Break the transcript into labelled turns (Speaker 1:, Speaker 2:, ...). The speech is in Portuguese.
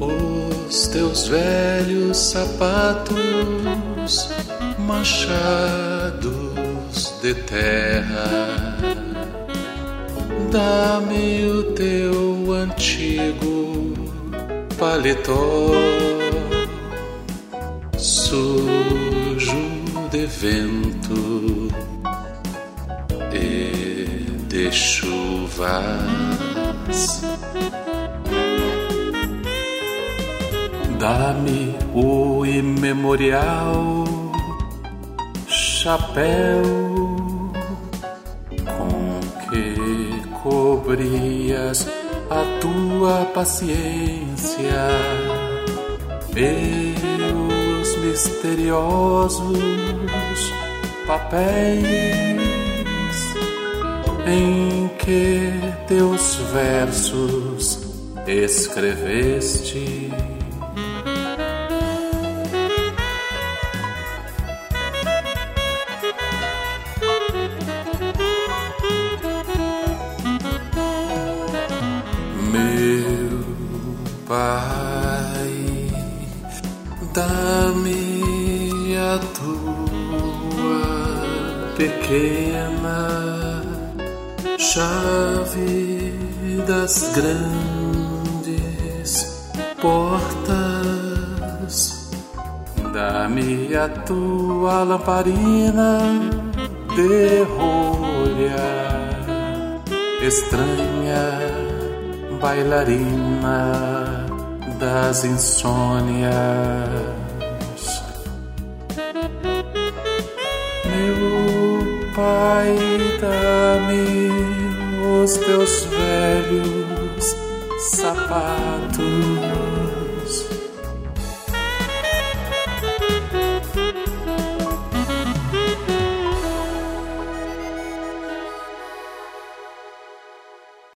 Speaker 1: os teus velhos sapatos manchados de terra. Dá-me o teu antigo paletó sujo de vento e de chuvas. Dá-me o imemorial chapéu com que cobrias a tua paciência e os misteriosos papéis em que teus versos escreveste. Meu Pai, dá-me a tua pequena chave das grandes portas. Dá-me a tua lamparina de rolha, estranha bailarina das insônias. Meu Pai, dá-me os teus velhos sapatos